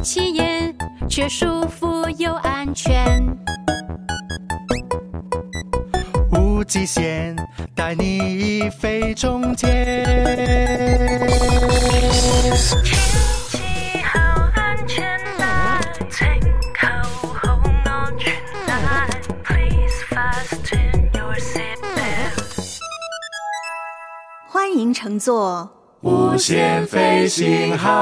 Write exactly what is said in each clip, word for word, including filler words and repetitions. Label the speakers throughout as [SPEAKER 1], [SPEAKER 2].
[SPEAKER 1] 起眼，却舒服又安全。
[SPEAKER 2] 无极限，带你飞中间。
[SPEAKER 3] 天氣好安全帶，請扣好安全帶 Please fasten your seatbelt。
[SPEAKER 4] 歡迎乘坐
[SPEAKER 2] 無限飛行號，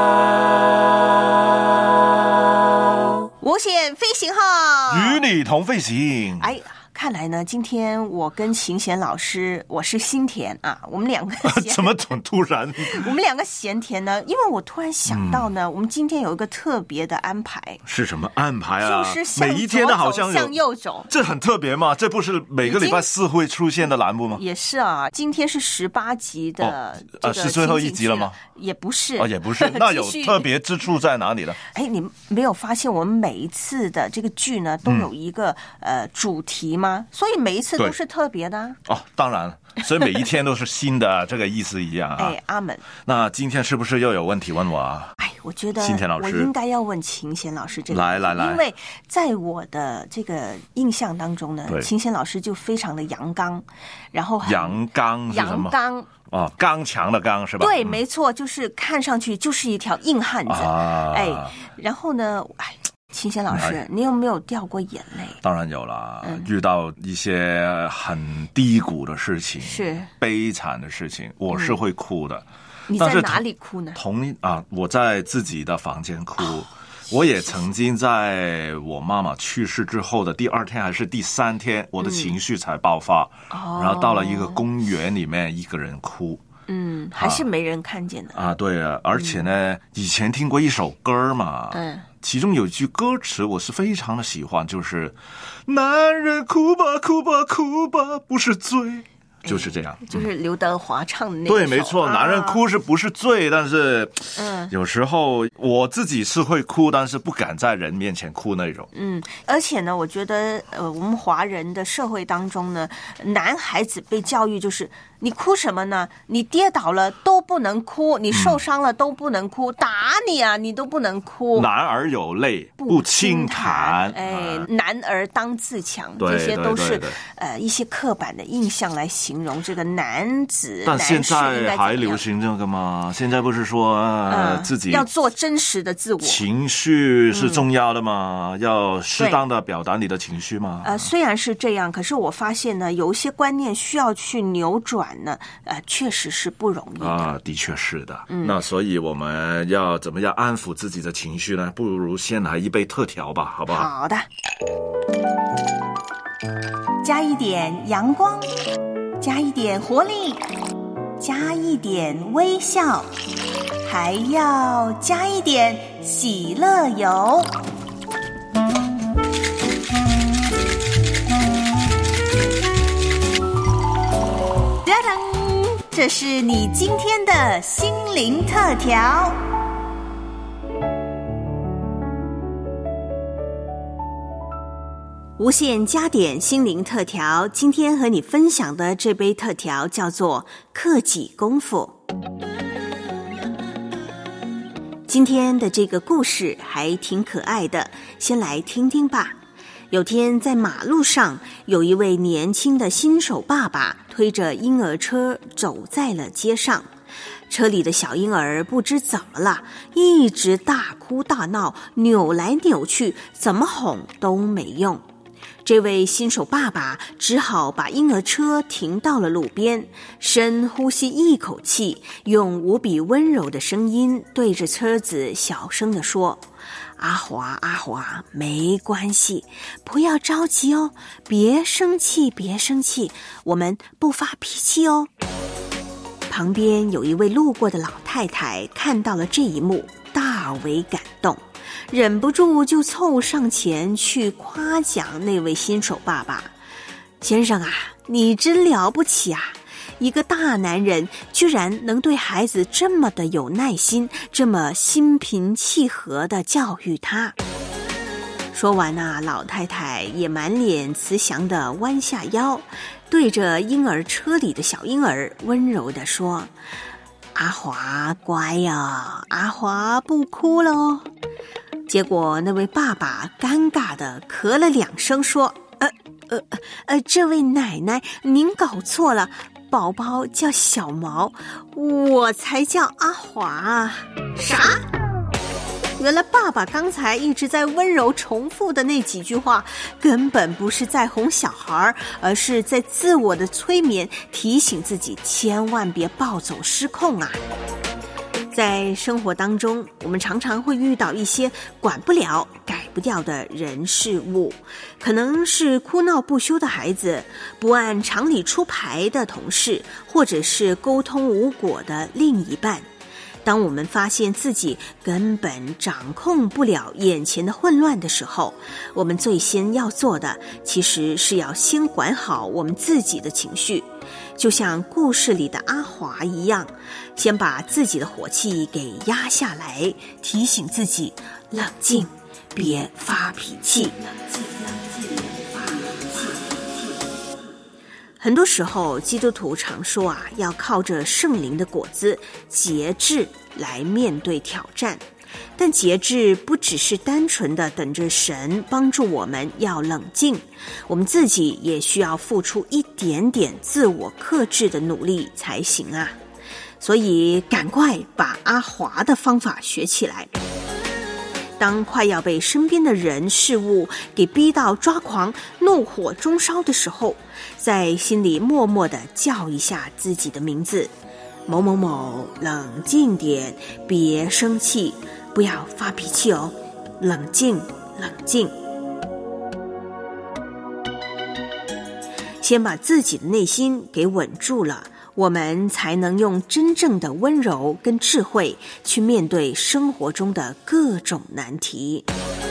[SPEAKER 4] 無限飛行號，
[SPEAKER 5] 與你同飛行。
[SPEAKER 4] 哎，看來呢，今天我跟晴賢老師，我是新田啊，我們兩個
[SPEAKER 5] 怎麼突然？
[SPEAKER 4] 我們兩個閒田呢？因為我突然想到呢，嗯、我們今天有一個特別的安排。
[SPEAKER 5] 是什麼安排啊？
[SPEAKER 4] 就是向
[SPEAKER 5] 每一天的好像有
[SPEAKER 4] 向右走，
[SPEAKER 5] 這很特別嗎？這不是每個禮拜四會出現的欄目嗎？
[SPEAKER 4] 也是啊，今天是十八集的、這個，
[SPEAKER 5] 哦，是最後一集了嗎？
[SPEAKER 4] 也不是，
[SPEAKER 5] 哦，也不是。那有特別之處在哪裡呢？
[SPEAKER 4] 哎，你沒有發現我們每一次的這個劇呢，都有一個、嗯、呃主題嗎？所以每一次都是特別的、啊。
[SPEAKER 5] 哦，當然，所以每一天都是新的，這個意思一樣啊。
[SPEAKER 4] 哎，阿門。
[SPEAKER 5] 那今天是不是又有問題問我啊？
[SPEAKER 4] 哎，我覺得
[SPEAKER 5] 新田老師，
[SPEAKER 4] 我應該要問晴賢老師這個。
[SPEAKER 5] 來來來，
[SPEAKER 4] 因為在我的這個印象當中呢，晴賢老師就非常的陽剛，然後
[SPEAKER 5] 陽剛是什麼？
[SPEAKER 4] 陽剛。
[SPEAKER 5] 哦，剛強的剛是吧？
[SPEAKER 4] 對，沒錯，就是看上去就是一條硬漢子。啊、哎，然後呢，哎，晴賢老師，你有沒有掉過眼淚？
[SPEAKER 5] 當然有啦、嗯，遇到一些很低谷的事情，是悲慘的事情，我是會哭的。嗯、
[SPEAKER 4] 你在哪裡哭呢？
[SPEAKER 5] 同啊，我在自己的房間哭。哦，我也曾經在我媽媽去世之後的第二天還是第三天，我的情緒才爆發，嗯、然後到了一個公園裡面一個人哭。
[SPEAKER 4] 嗯，還是沒人看見的。
[SPEAKER 5] 啊，啊對啊，而且呢、嗯，以前聽過一首歌嘛，嗯，其中有一句歌詞我是非常的喜歡，就是男人哭吧哭吧哭吧不是罪。就是這樣，
[SPEAKER 4] 就是劉德華唱的那首。
[SPEAKER 5] 對，沒錯，男人哭是不是罪？啊、但是，嗯，有時候我自己是會哭，但是不敢在人面前哭那種。
[SPEAKER 4] 嗯，而且呢，我覺得，呃，我們華人的社會當中呢，男孩子被教育就是，你哭什麼呢？你跌倒了都不能哭，你受傷了都不能哭，嗯、打你啊，你都不能哭。
[SPEAKER 5] 男兒有淚不輕彈，
[SPEAKER 4] 哎，男兒當自強，這些都是呃一些刻板的印象來形容。形容這個男子，
[SPEAKER 5] 但現在還流行這個嗎？現在不是說、呃、自己
[SPEAKER 4] 要做真實的自我，
[SPEAKER 5] 情緒是重要的嗎？嗯、要適當的表達你的情緒嗎？
[SPEAKER 4] 呃，雖然是這樣，可是我發現呢，有一些觀念需要去扭轉呢，呃，確實是不容易的。
[SPEAKER 5] 啊，的確是的。嗯，那所以我們要怎麼樣安撫自己的情緒呢？不如先來一杯特調吧，好不好？
[SPEAKER 4] 好的，加一點陽光。加一點活力，加一點微笑，還要加一點喜樂油。噔噔，這是你今天的心靈特調。無限加點心靈特調，今天和你分享的這杯特調叫做克己功夫。今天的這個故事還挺可愛的，先來聽聽吧。有天在馬路上，有一位年輕的新手爸爸推着嬰兒車走在了街上，車裡的小嬰兒不知怎麼了，一直大哭大鬧，扭來扭去，怎麼哄都沒用。這位新手爸爸只好把嬰兒車停到了路邊，深呼吸一口氣，用無比溫柔的聲音對着車子小聲地說：阿華阿華，沒關係，不要着急哦，別生氣別生氣，我們不發脾氣哦。旁邊有一位路過的老太太看到了這一幕，大為感動，忍不住就湊上前去誇獎那位新手爸爸：先生啊，你真了不起啊，一個大男人居然能對孩子這麼的有耐心，這麼心平氣和地教育他。說完啊，老太太也滿臉慈祥地彎下腰，對着嬰兒車裡的小嬰兒溫柔地說：阿華乖呀，阿華不哭了。 结果那位爸爸尴尬地咳了两声，说：“呃呃呃，这位奶奶，您搞错了，宝宝叫小毛，我才叫阿华。”啥？原来爸爸刚才一直在温柔重复的那几句话，根本不是在哄小孩，而是在自我的催眠，提醒自己千万别暴走失控啊！在生活当中，我们常常会遇到一些管不了、改不掉的人事物，可能是哭闹不休的孩子，不按常理出牌的同事，或者是沟通无果的另一半。当我们发现自己根本掌控不了眼前的混乱的时候，我们最先要做的其实是要先管好我们自己的情绪，就像故事里的阿华一样，先把自己的火气给压下来，提醒自己冷静，别发脾气。很多时候基督徒常说啊，要靠着圣灵的果子节制来面对挑战，但节制不只是单纯的等着神帮助我们要冷静，我们自己也需要付出一点点自我克制的努力才行啊。所以赶快把阿华的方法学起来。当快要被身边的人事物给逼到抓狂、怒火中烧的时候，在心里默默地叫一下自己的名字：某某某，冷静点，别生气，不要发脾气哦，冷静，冷静。先把自己的内心给稳住了，我们才能用真正的温柔跟智慧去面对生活中的各种难题。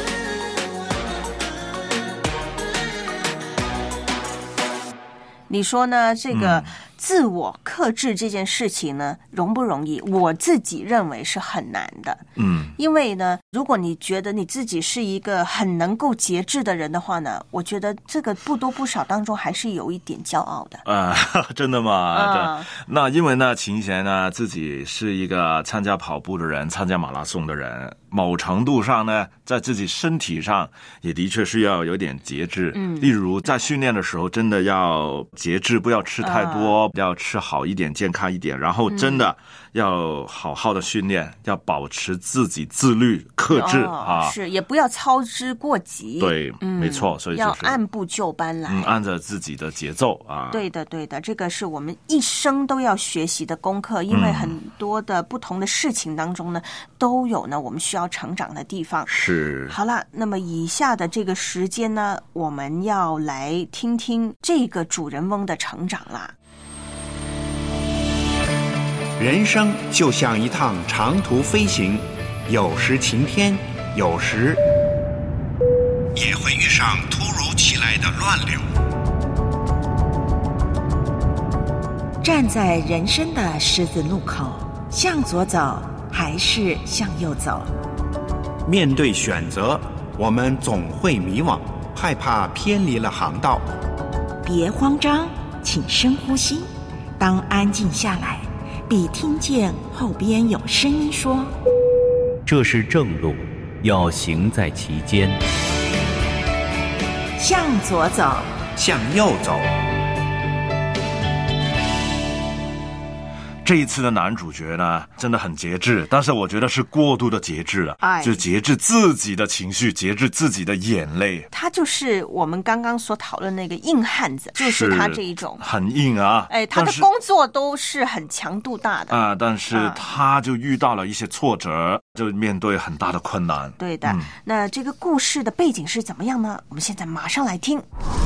[SPEAKER 4] 你说呢？这个、嗯自我克制这件事情呢，容不容易？我自己认为是很难的。嗯，因为呢，如果你觉得你自己是一个很能够节制的人的话呢，我觉得这个不多不少当中还是有一点骄傲的。
[SPEAKER 5] 啊、呃，真的吗？啊、那因为呢，秦贤呢自己是一个参加跑步的人，参加马拉松的人，某程度上呢，在自己身体上也的确是要有点节制。嗯，例如在训练的时候，真的要节制，不要吃太多。呃要吃好一点，健康一点，然后真的要好好的训练，嗯、要保持自己自律、克制、哦、啊，
[SPEAKER 4] 是也不要操之过急。
[SPEAKER 5] 对，嗯、没错，所以、就是、
[SPEAKER 4] 要按部就班来，
[SPEAKER 5] 嗯，按着自己的节奏啊。
[SPEAKER 4] 对的，对的，这个是我们一生都要学习的功课，因为很多的不同的事情当中呢，嗯、都有呢我们需要成长的地方。
[SPEAKER 5] 是。
[SPEAKER 4] 好了，那么以下的这个时间呢，我们要来听听这个主人翁的成长啦。
[SPEAKER 6] 人生就像一趟长途飞行，有时晴天，有时也会遇上突如其来的乱流。
[SPEAKER 7] 站在人生的十字路口，向左走还是向右走？
[SPEAKER 6] 面对选择，我们总会迷惘，害怕偏离了航道。
[SPEAKER 7] 别慌张，请深呼吸。当安静下来，必听见后边有声音说：
[SPEAKER 8] 这是正路，要行在其间。
[SPEAKER 7] 向左走，
[SPEAKER 6] 向右走。
[SPEAKER 5] 这一次的男主角呢，真的很节制，但是我觉得是过度的节制了，哎，就节制自己的情绪，节制自己的眼泪。
[SPEAKER 4] 他就是我们刚刚所讨论那个硬汉子，就是他这一种
[SPEAKER 5] 很硬啊，
[SPEAKER 4] 哎，他的工作都是很强度大的
[SPEAKER 5] 啊，但是他就遇到了一些挫折，就面对很大的困难。
[SPEAKER 4] 对的，嗯、那这个故事的背景是怎么样呢？我们现在马上来听。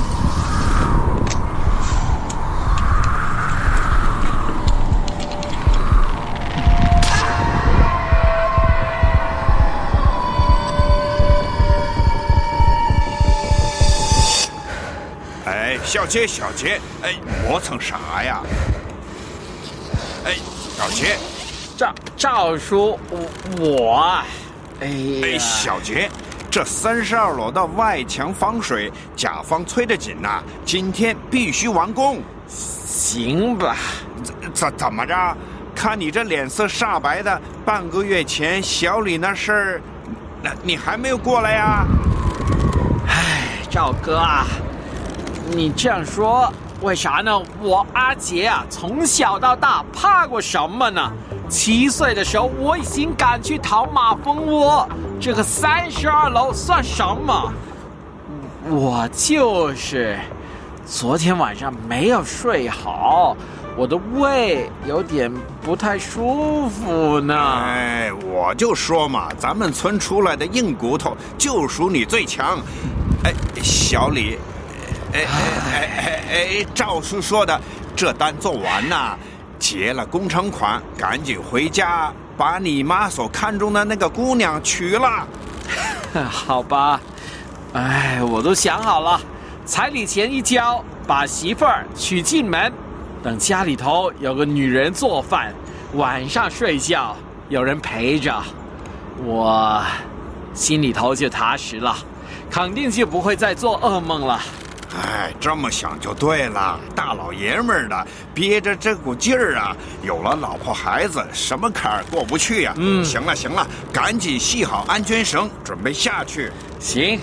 [SPEAKER 6] 小杰，小杰，哎，磨蹭啥呀？哎，小杰，
[SPEAKER 9] 赵赵叔，我，哎
[SPEAKER 6] 哎，小杰，这三十二楼的外墙防水，甲方催得紧呐、啊，今天必须完工。
[SPEAKER 9] 行吧？
[SPEAKER 6] 怎怎么着？看你这脸色煞白的，半个月前小李那事儿， 那你还没有过来呀？
[SPEAKER 9] 唉，赵哥啊，你这样说为啥呢？我阿杰啊，从小到大怕过什么呢？七岁的时候我已经敢去逃马蜂窝，这个三十二楼算什么？我就是昨天晚上没有睡好，我的胃有点不太舒服呢。
[SPEAKER 6] 哎，我就说嘛，咱们村出来的硬骨头就属你最强。哎，小李，哎哎哎哎哎，赵叔说的，这单做完呐，结了工程款，赶紧回家把你妈所看中的那个姑娘娶了。
[SPEAKER 9] 好吧，哎，我都想好了，彩礼钱一交，把媳妇儿娶进门，等家里头有个女人做饭，晚上睡觉有人陪着，我心里头就踏实了，肯定就不会再做噩梦了。
[SPEAKER 6] 哎，这么想就对了，大老爷们儿的憋着这股劲儿啊，有了老婆孩子，什么坎儿过不去呀、啊？
[SPEAKER 9] 嗯，
[SPEAKER 6] 行了行了，赶紧系好安全绳，准备下去。
[SPEAKER 9] 行。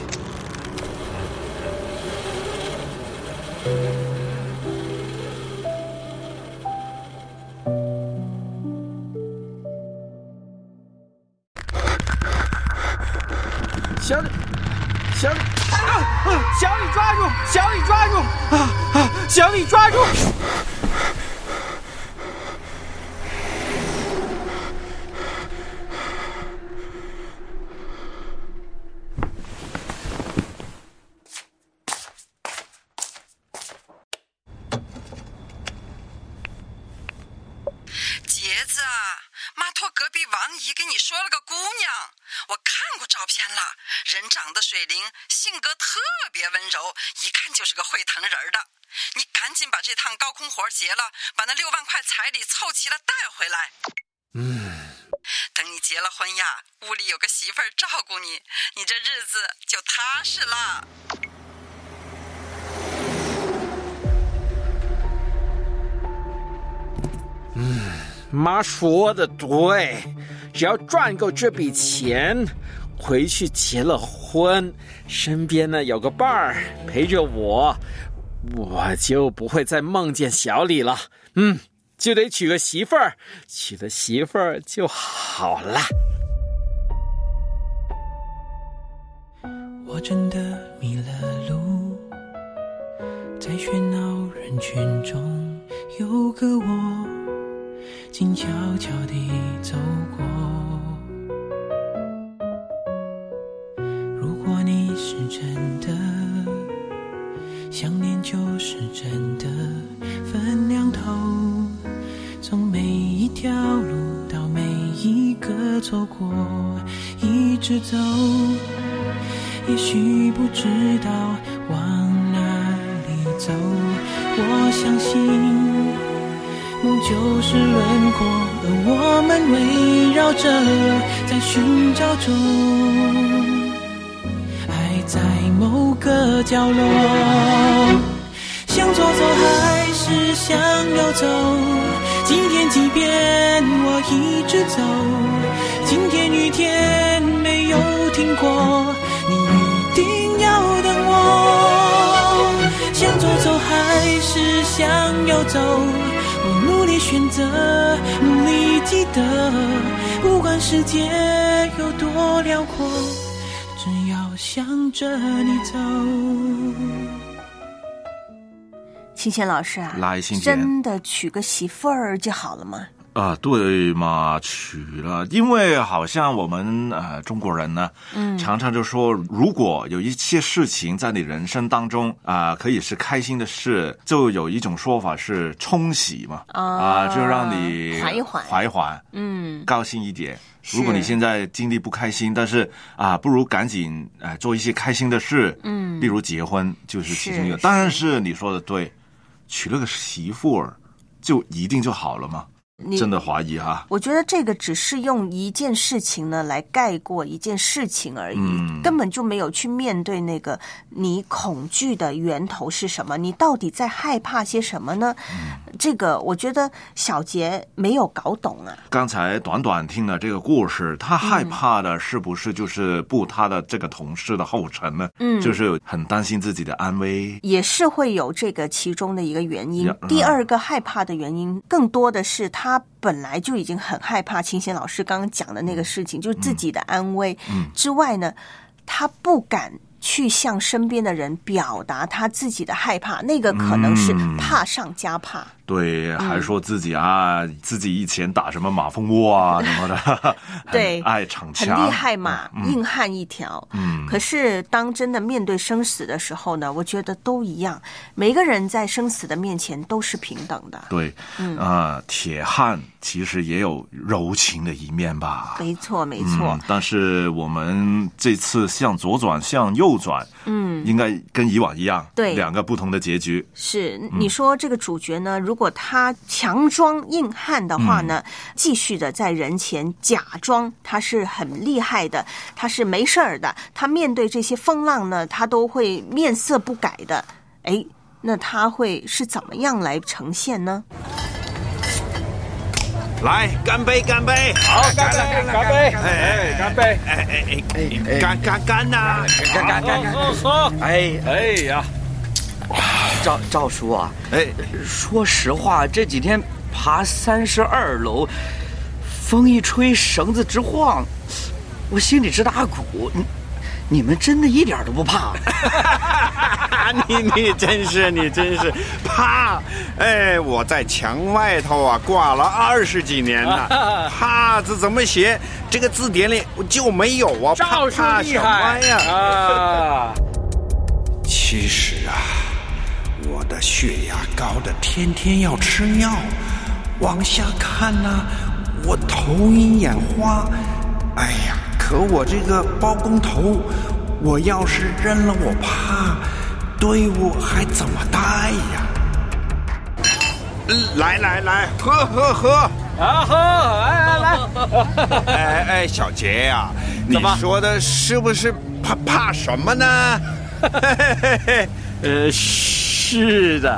[SPEAKER 9] 小李，小李，啊啊！小李抓住，小李抓住，啊啊！小李抓住！
[SPEAKER 10] 杰子啊，妈托隔壁王姨给你说了个姑娘，我看过照片了，人长得水灵，性格特别温柔，一看就是个会疼人的。你赶紧把这趟高空活结了，把那六万块彩礼凑齐了带回来。
[SPEAKER 9] 嗯，
[SPEAKER 10] 等你结了婚呀，屋里有个媳妇儿照顾你，你这日子就踏实了。
[SPEAKER 9] 嗯，妈说的对，只要赚够这笔钱，回去结了婚，身边呢有个伴儿陪着我，我就不会再梦见小李了。嗯，就得娶个媳妇儿，娶了媳妇儿就好了。
[SPEAKER 11] 我真的迷了路，在喧闹人群中有个我静悄悄地走过。如果你是真的想念，就是真的分两头，从每一条路到每一个错过，一直走，也许不知道往哪里走。我相信梦就是轮廓，而我们围绕着在寻找中，爱在某个角落。想左走还是想右走，今天即便我一直走，今天雨天没有停过，你一定要等我。想左走还是想右走，我努力选择，努力记得，不管世界有多辽阔，只要向着你走。
[SPEAKER 4] 清贤老师啊，
[SPEAKER 5] 来，清贤，
[SPEAKER 4] 真的娶个媳妇儿就好了吗？
[SPEAKER 5] 啊，对嘛，娶了，因为好像我们呃中国人呢，嗯，常常就说，如果有一些事情在你人生当中啊、呃，可以是开心的事，就有一种说法是冲喜嘛，啊、呃，就让你
[SPEAKER 4] 缓一缓，
[SPEAKER 5] 缓一缓，
[SPEAKER 4] 嗯，
[SPEAKER 5] 高兴一点。如果你现在经历不开心，但是啊、呃，不如赶紧啊、呃、做一些开心的事，嗯，例如结婚就是其中一个。但是你说的对，娶了个媳妇儿就一定就好了吗？ 真的怀疑哈。
[SPEAKER 4] 我觉得这个只是用一件事情呢来盖过一件事情而已，
[SPEAKER 5] 嗯、
[SPEAKER 4] 根本就没有去面对那个你恐惧的源头是什么，你到底在害怕些什么呢？嗯、这个我觉得小杰没有搞懂啊。
[SPEAKER 5] 刚才短短听了这个故事，他害怕的是不是就是步他的这个同事的后尘呢？嗯，就是很担心自己的安危，
[SPEAKER 4] 也是会有这个其中的一个原因。嗯、第二个害怕的原因，更多的是他本来就已经很害怕清贤老师刚刚讲的那个事情，就是自己的安危、嗯、之外呢，他不敢去向身边的人表达他自己的害怕，那个可能是怕上加怕。嗯、
[SPEAKER 5] 对，还说自己啊、嗯，自己以前打什么马蜂窝啊什么的，
[SPEAKER 4] 对，
[SPEAKER 5] 爱逞强，
[SPEAKER 4] 很厉害嘛，嗯、硬汉一条。嗯，可是当真的面对生死的时候呢，我觉得都一样，每个人在生死的面前都是平等的。
[SPEAKER 5] 对，嗯啊、呃，铁汉其实也有柔情的一面吧？
[SPEAKER 4] 没错，没错、
[SPEAKER 5] 嗯。但是我们这次向左转，向右转，嗯，应该跟以往一样，
[SPEAKER 4] 对，
[SPEAKER 5] 两个不同的结局。
[SPEAKER 4] 是，你说这个主角呢，如果他强装硬汉的话呢，嗯、继续的在人前假装他是很厉害的，他是没事儿的，他面对这些风浪呢，他都会面色不改的。哎，那他会是怎么样来呈现呢？
[SPEAKER 6] 来，干杯，干杯！
[SPEAKER 9] 好，干杯，干杯！哎，干杯！
[SPEAKER 6] 哎哎哎，干干干呐！
[SPEAKER 9] 干干干干！哎哎呀，
[SPEAKER 12] 赵赵叔啊，哎，说实话，这几天爬三十二楼，风一吹，绳子直晃，我心里直打鼓。你你们真的一点都不怕？
[SPEAKER 6] 你你真是你真是怕！哎，我在墙外头啊挂了二十几年了，怕字怎么写？这个字典里就没有啊！
[SPEAKER 9] 赵叔厉害
[SPEAKER 6] 呀！啊，其实啊，我的血压高的天天要吃药，往下看呢、啊，我头晕眼花。哎呀，可我这个包工头，我要是扔了，我怕。队伍还怎么带呀？来来来，喝喝喝！
[SPEAKER 9] 啊喝！来来来！
[SPEAKER 6] 哎哎，小杰呀、啊，你说的是不是怕怕什么呢？
[SPEAKER 9] 呃，是的，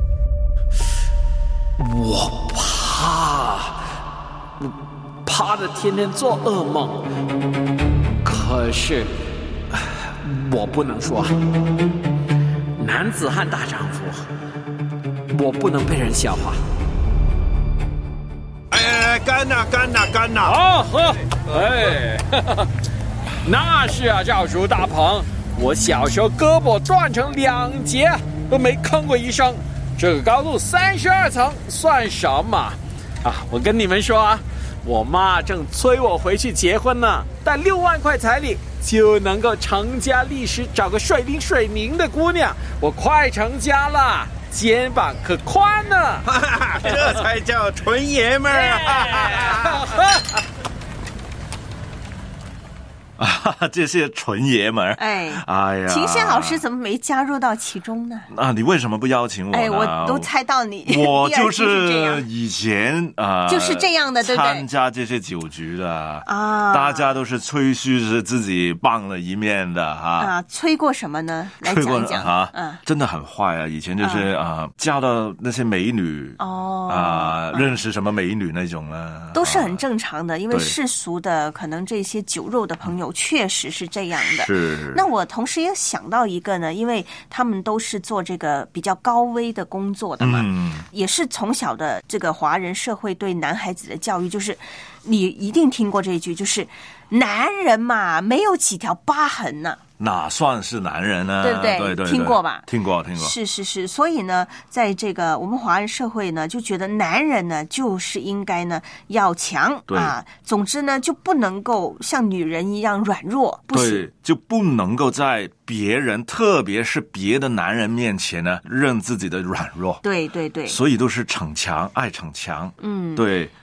[SPEAKER 9] 我怕，怕的天天做噩梦。可是我不能说。男子汉大丈夫，我不能被人笑话。
[SPEAKER 6] 哎哎，干呐干呐干呐！
[SPEAKER 9] 好喝！哎，那是啊，赵叔大鹏，我小时候胳膊断成两截都没吭过一声，这个高度三十二层算什么啊？我跟你们说啊，我妈正催我回去结婚呢，带六万块彩礼就能够成家立室，找个水灵水灵的姑娘。我快成家了，肩膀可宽呢，
[SPEAKER 6] 这才叫纯爷们儿啊！
[SPEAKER 5] 啊，这些纯爷们儿，
[SPEAKER 4] 哎，
[SPEAKER 5] 哎呀，
[SPEAKER 4] 秦仙老师怎么没加入到其中呢？
[SPEAKER 5] 啊，你为什么不邀请我呢？
[SPEAKER 4] 哎，我都猜到你，
[SPEAKER 5] 我就是以前啊、呃，
[SPEAKER 4] 就是这样的，对不对？
[SPEAKER 5] 参加这些酒局的啊，大家都是吹嘘是自己棒了一面的哈
[SPEAKER 4] 啊，吹过什么呢？来讲一讲
[SPEAKER 5] 啊，嗯，真的很坏啊！以前就是啊，交到那些美女哦啊，认识什么美女那种呢，
[SPEAKER 4] 都是很正常的，因为世俗的可能这些酒肉的朋友。确实是这样的。
[SPEAKER 5] 是。
[SPEAKER 4] 那我同时也想到一个呢，因为他们都是做这个比较高危的工作的嘛，嗯、也是从小的这个华人社会对男孩子的教育，就是你一定听过这一句，就是男人嘛，没有几条疤痕呢、啊。
[SPEAKER 5] 哪算是男人呢？
[SPEAKER 4] 对不对？
[SPEAKER 5] 对对对，
[SPEAKER 4] 听过吧？
[SPEAKER 5] 听过，听过。
[SPEAKER 4] 是是是，所以呢，在这个我们华人社会呢，就觉得男人呢，就是应该呢要强啊。总之呢，就不能够像女人一样软弱，不行。
[SPEAKER 5] 对，就不能够在别人，特别是别的男人面前呢，认自己的软弱。
[SPEAKER 4] 对对对。
[SPEAKER 5] 所以都是逞强，爱逞强。嗯，对。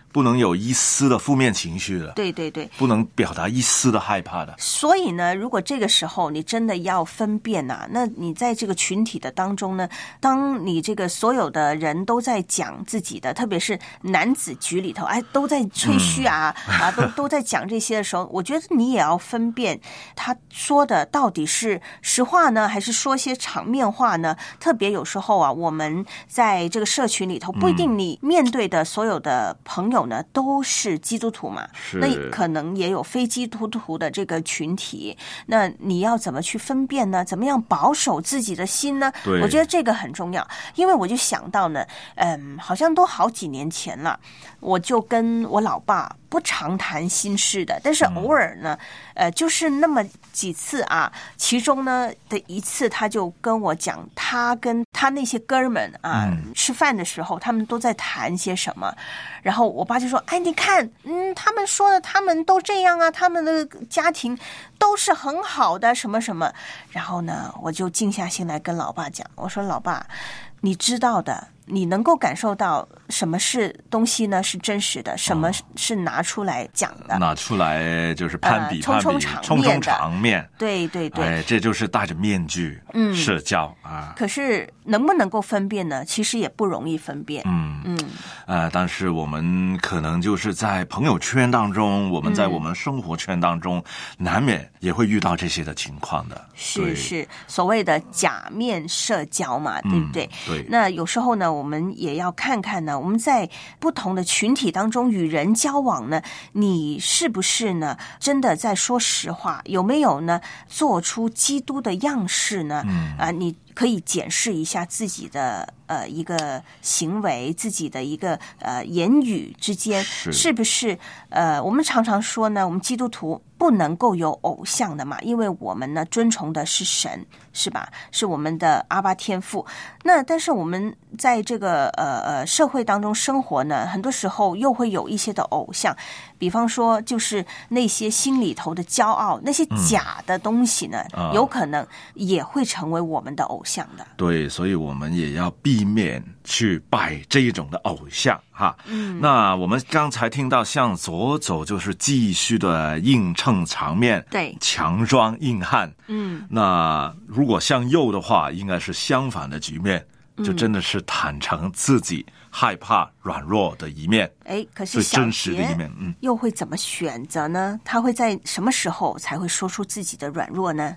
[SPEAKER 5] 不能有一丝的负面情绪的，
[SPEAKER 4] 对对对，
[SPEAKER 5] 不能表达一丝的害怕的。
[SPEAKER 4] 所以呢，如果这个时候你真的要分辨啊，那你在这个群体的当中呢，当你这个所有的人都在讲自己的，特别是男子局里头，哎，都在吹嘘啊、嗯、啊，都都在讲这些的时候，我觉得你也要分辨他说的到底是实话呢，还是说些场面话呢？特别有时候啊，我们在这个社群里头，不一定你面对的所有的朋友呢、嗯、都是基督徒嘛，那可能也有非基督徒的这个群体，那你要怎么去分辨呢？怎么样保守自己的心呢？我觉得这个很重要，因为我就想到呢，嗯，好像都好几年前了，我就跟我老爸不常谈心事的，但是偶尔呢，嗯、呃，就是那么几次啊，其中呢的一次，他就跟我讲，他跟他那些哥们啊、嗯、吃饭的时候，他们都在谈些什么，然后我爸就说：“哎，你看，嗯，他们说的，他们都这样啊，他们的家庭都是很好的，什么什么。”然后呢，我就静下心来跟老爸讲，我说：“老爸，你知道的。”你能够感受到什么是东西呢？是真实的，什么是拿出来讲的？
[SPEAKER 5] 拿出来就是攀比、
[SPEAKER 4] 呃、
[SPEAKER 5] 攀比、冲冲场面。
[SPEAKER 4] 对对对，
[SPEAKER 5] 哎，这就是戴着面具，嗯，社交啊。
[SPEAKER 4] 可是能不能够分辨呢？其实也不容易分辨。
[SPEAKER 5] 嗯嗯，呃，但是我们可能就是在朋友圈当中，我们在我们生活圈当中，嗯、难免也会遇到这些的情况的。
[SPEAKER 4] 是是，所谓的假面社交嘛，对不对？
[SPEAKER 5] 嗯、对。
[SPEAKER 4] 那有时候呢，我们也要看看呢，我们在不同的群体当中与人交往呢，你是不是呢真的在说实话？有没有呢做出基督的样式呢？嗯、啊，你可以检视一下自己的呃一个行为，自己的一个呃言语之间 是, 是不是呃我们常常说呢，我们基督徒不能够有偶像的嘛，因为我们呢尊崇的是神，是吧？是我们的阿爸天父。那但是我们在这个呃呃社会当中生活呢，很多时候又会有一些的偶像，比方说就是那些心里头的骄傲，那些假的东西呢，嗯、有可能也会成为我们的偶像的。
[SPEAKER 5] 对，所以我们也要避免去拜这一种的偶像哈。嗯，那我们刚才听到向左走就是继续的映衬场面，
[SPEAKER 4] 对，
[SPEAKER 5] 强装硬汉。
[SPEAKER 4] 嗯，
[SPEAKER 5] 那如果向右的话，应该是相反的局面，就真的是坦诚自己害怕软弱的一面。
[SPEAKER 4] 哎，可是小
[SPEAKER 5] 真实的一面，嗯，
[SPEAKER 4] 又会怎么选择呢？他会在什么时候才会说出自己的软弱呢？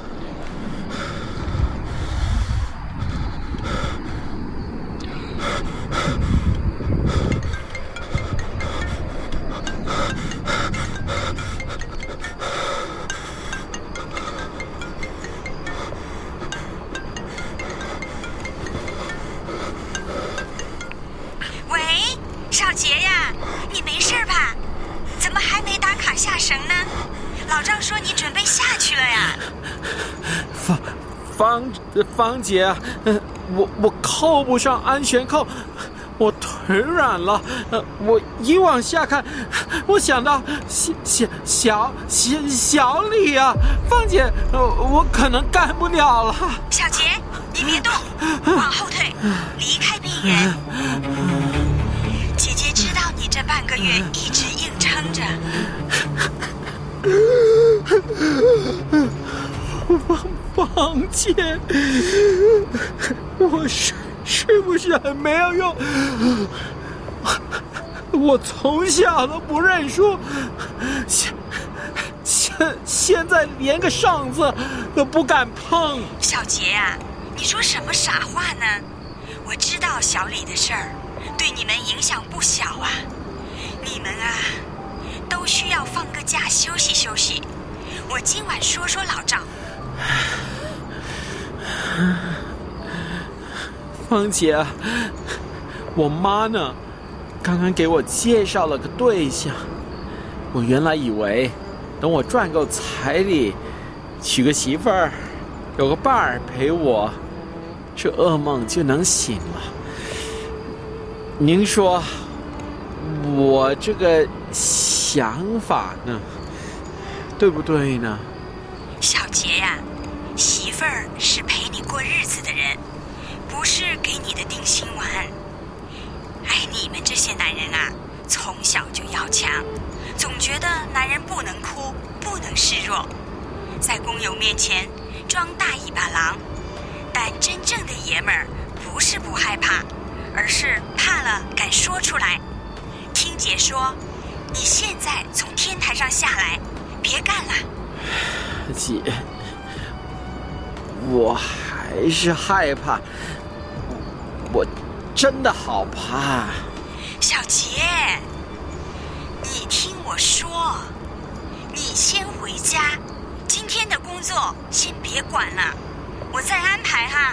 [SPEAKER 9] 芳芳姐，呃，我我扣不上安全扣，我腿软了，呃，我一往下看，我想到小小小小小李啊，芳姐，呃，我可能干不了了。
[SPEAKER 13] 小杰，你别动，往后退，离开病人。姐姐知道你这半个月一直硬撑着。
[SPEAKER 9] 芳姐，我是是不是很没有用？我从小都不认输，现现现在连个绳子都不敢碰。
[SPEAKER 13] 小杰啊，你说什么傻话呢？我知道小李的事儿对你们影响不小啊，你们啊都需要放个假休息休息。我今晚说说老赵。
[SPEAKER 9] 芳姐，我妈呢刚刚给我介绍了个对象，我原来以为等我赚够彩礼娶个媳妇儿，有个伴儿陪我，这噩梦就能醒了。您说我这个想法呢对不对呢？
[SPEAKER 13] 小杰呀、啊，媳妇儿是陪你过日子的人，不是给你的定心丸。哎，你们这些男人啊， 从小就要强，总觉得男人不能哭，不能示弱，在工友面前装大尾巴狼。但真正的爷们儿不是不害怕，而是怕了敢说出来。听姐说，你现在从天台上下来，别干了。
[SPEAKER 9] 姐，我还是害怕，我真的好怕。
[SPEAKER 13] 小杰，你听我说，你先回家，今天的工作先别管了，我再安排哈。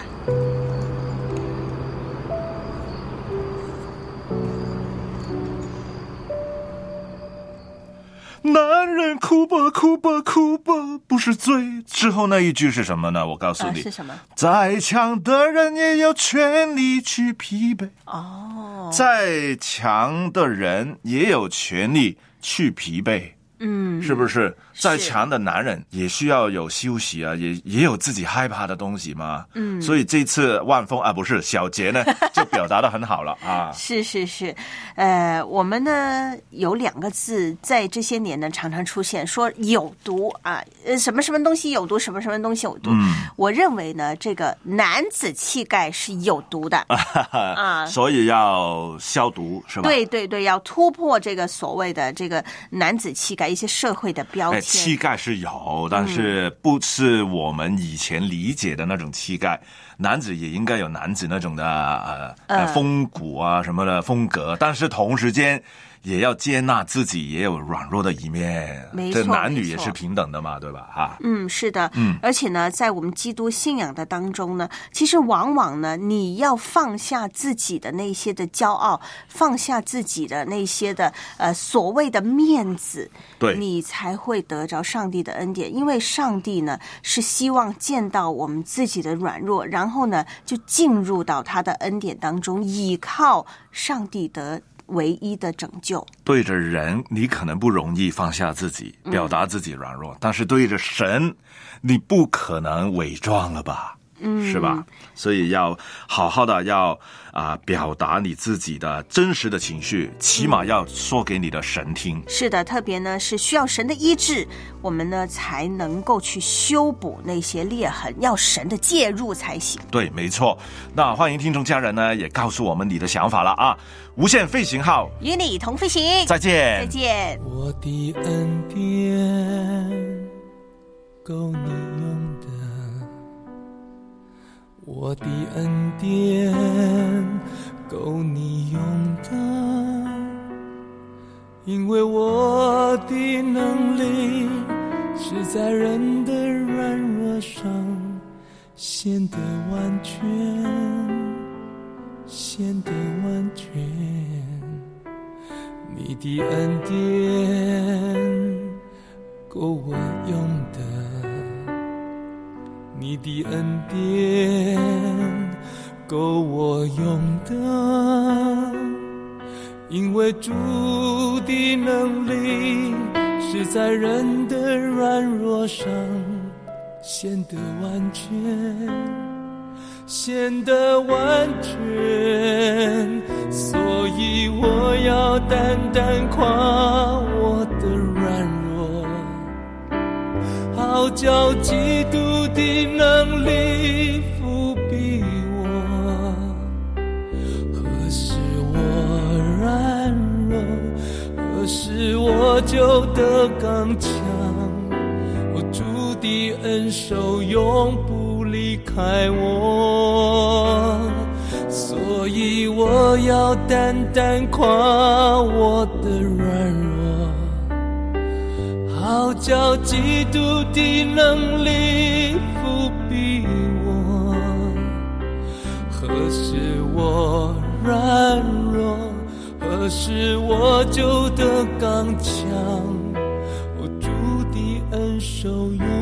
[SPEAKER 5] 男人哭吧哭吧哭吧不是罪，之后那一句是什么呢？我告诉你、
[SPEAKER 4] 呃、是什么？
[SPEAKER 5] 再强的人也有权利去疲惫。
[SPEAKER 4] 哦，
[SPEAKER 5] 再强的人也有权利去疲惫。
[SPEAKER 4] 嗯，
[SPEAKER 5] 是不是？再强的男人也需要有休息啊，也也有自己害怕的东西嘛。
[SPEAKER 4] 嗯，
[SPEAKER 5] 所以这次万峰啊，不是小杰呢，就表达得很好了啊。
[SPEAKER 4] 是是是，呃，我们呢有两个字在这些年呢常常出现，说有毒啊，呃，什么什么东西有毒，什么什么东西有毒。
[SPEAKER 5] 嗯，
[SPEAKER 4] 我认为呢，这个男子气概是有毒的啊，
[SPEAKER 5] 所以要消毒是吧？
[SPEAKER 4] 对对对，要突破这个所谓的这个男子气概。一些社会的标签，
[SPEAKER 5] 气概是有，但是不是我们以前理解的那种气概。嗯、男子也应该有男子那种的呃呃风骨啊什么的风格，但是同时间也要接纳自己也有软弱的一面。
[SPEAKER 4] 没错，
[SPEAKER 5] 这男女也是平等的嘛，对吧？哈，
[SPEAKER 4] 嗯，是的，
[SPEAKER 5] 嗯，
[SPEAKER 4] 而且呢，在我们基督信仰的当中呢，其实往往呢，你要放下自己的那些的骄傲，放下自己的那些的呃所谓的面子，
[SPEAKER 5] 对，
[SPEAKER 4] 你才会得着上帝的恩典。因为上帝呢是希望见到我们自己的软弱，然后呢就进入到他的恩典当中，依靠上帝的唯一的拯救。
[SPEAKER 5] 对着人你可能不容易放下自己，表达自己软弱、嗯、但是对着神你不可能伪装了吧，
[SPEAKER 4] 嗯，
[SPEAKER 5] 是吧？所以要好好的要啊、呃、表达你自己的真实的情绪，起码要说给你的神听、嗯、
[SPEAKER 4] 是的，特别呢是需要神的医治，我们呢才能够去修补那些裂痕，要神的介入才行。
[SPEAKER 5] 对，没错。那欢迎听众家人呢也告诉我们你的想法了啊！无限飞行号
[SPEAKER 4] 与你同飞行，
[SPEAKER 5] 再见
[SPEAKER 4] 再见。
[SPEAKER 11] 我的恩典够你用的，我的恩典够你用的，因为我的能力是在人的软弱上显得完全，显得完全。你的恩典够我用的，你的恩典够我用的，因为主的能力是在人的软弱上显得完全，显得完全，所以我要单单夸我的软弱，好叫基督的能力覆庇我。何时我软弱，何时我就得刚强，我主的恩手永不离开我，所以我要单单夸我的软弱，好叫基督的能力覆庇我。何时我软弱，何时我就得刚强，我主的恩手永